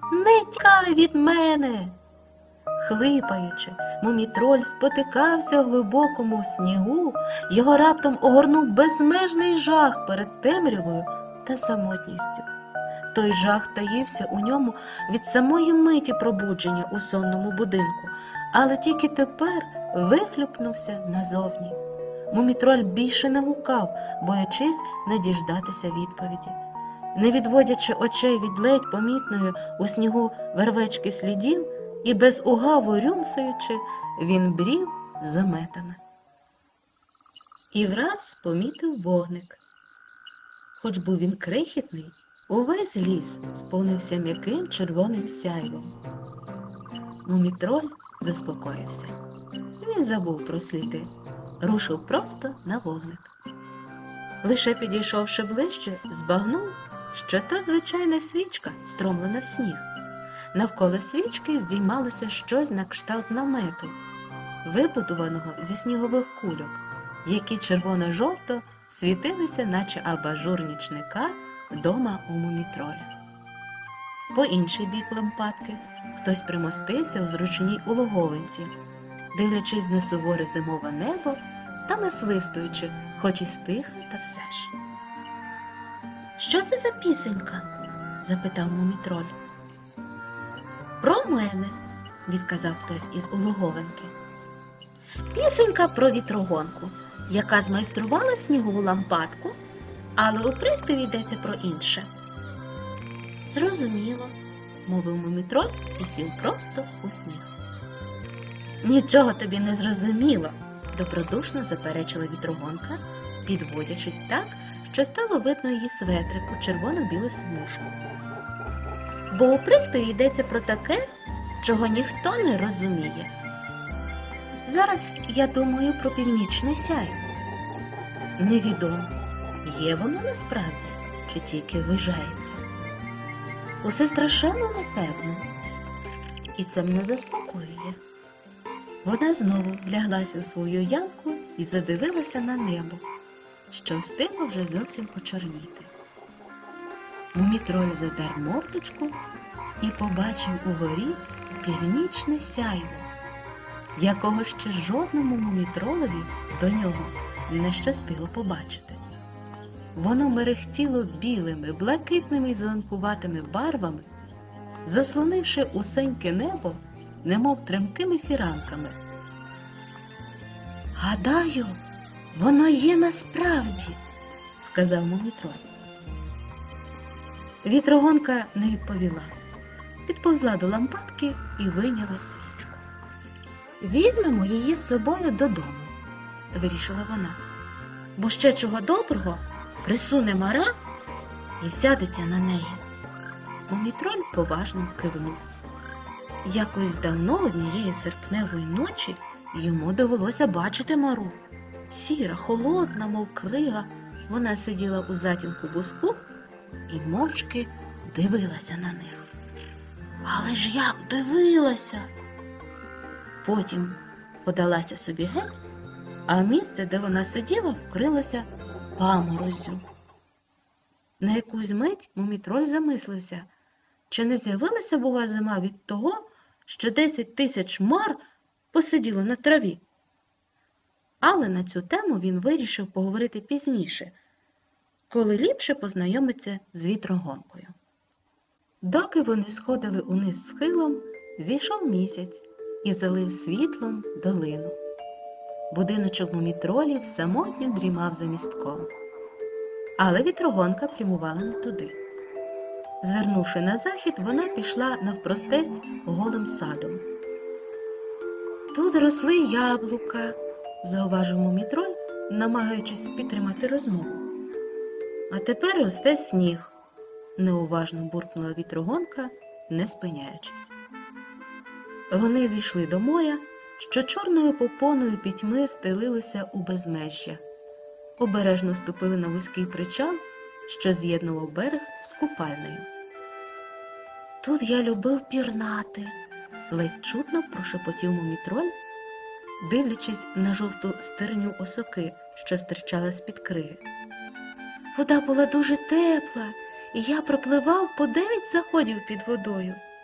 Не тікай від мене. Хлипаючи, мумітроль спотикався в глибокому снігу, його раптом огорнув безмежний жах перед темрявою та самотністю. Той жах таївся у ньому від самої миті пробудження у сонному будинку, але тільки тепер вихлюпнувся назовні. Мумітроль більше не гукав, боячись не діждатися відповіді. Не відводячи очей від ледь помітної у снігу вервечки слідів і без угаву рюмсаючи, він брів заметами. І враз помітив вогник. Хоч був він крихітний, увесь ліс сповнився м'яким червоним сяйвом. Мумітроль заспокоївся. Він забув про сліди, рушив просто на вогник. Лише підійшовши ближче, збагнув, що то звичайна свічка, стромлена в сніг. Навколо свічки здіймалося щось на кшталт намету, вибудованого зі снігових кульок, які червоно-жовто світилися, наче абажур нічника дома у мумітроля. По інший бік лампадки хтось примостився в зручній улоговинці, дивлячись на суворе зимове небо та насвистуючи, хоч і стиха, та все ж. «Що це за пісенька?» – запитав мумітроль. «Про мене», – відказав хтось із улоговинки. «Пісенька про вітрогонку, яка змайструвала снігову лампадку, але у приспіві йдеться про інше». «Зрозуміло», – мовив мумітроль і сів просто у сніг. «Нічого тобі не зрозуміло», – добродушно заперечила вітрогонка, підводячись так, що стало видно її светрику червоно-білу смужку. «Бо у приспіві йдеться про таке, чого ніхто не розуміє. Зараз я думаю про північне сяйво. Невідомо, є воно насправді, чи тільки вижається. Усе страшенно непевно, і це мене заспокоює». Вона знову ляглася у свою ямку і задивилася на небо, що встигло вже зовсім почорніти. Мумітроль задер мордочку і побачив угорі північне сяйво, якого ще жодному мумітролеві до нього не щастило побачити. Воно мерехтіло білими, блакитними й зеленкуватими барвами, заслонивши усеньке небо, немов тремкими фіранками. «Гадаю, воно є насправді», – сказав мумітроль. Вітрогонка не відповіла. Підповзла до лампадки і вийняла свічку. «Візьмемо її з собою додому», – вирішила вона. «Бо ще чого доброго присуне мара і сядеться на неї». Мумітроль поважно кивнув. Якось давно однієї серпневої ночі йому довелося бачити мару. Сіра, холодна, мов крига, вона сиділа у затінку буску і мовчки дивилася на них. Але ж як дивилася! Потім подалася собі геть, а місце, де вона сиділа, вкрилося памороззю. На якусь мить мумітроль замислився, чи не з'явилася, бува, зима від того, що 10 тисяч мар посиділо на траві. Але на цю тему він вирішив поговорити пізніше, коли ліпше познайомиться з вітрогонкою. Доки вони сходили униз схилом, зійшов місяць і залив світлом долину. Будиночок мумітролів самотньо дрімав за містком. Але вітрогонка прямувала не туди. Звернувши на захід, вона пішла навпростець голим садом. «Тут росли яблука», – зауважив мумітроль, намагаючись підтримати розмову. «А тепер росте сніг», – неуважно буркнула вітрогонка, не спиняючись. Вони зійшли до моря, що чорною попоною пітьми стелилося у безмежжя. Обережно ступили на вузький причал, що з'єднував берег з купальнею. «Тут я любив пірнати», – ледь чутно прошепотів мумітроль, дивлячись на жовту стерню осоки, що стирчала з-під криги. «Вода була дуже тепла, і я пропливав по 9 заходів під водою.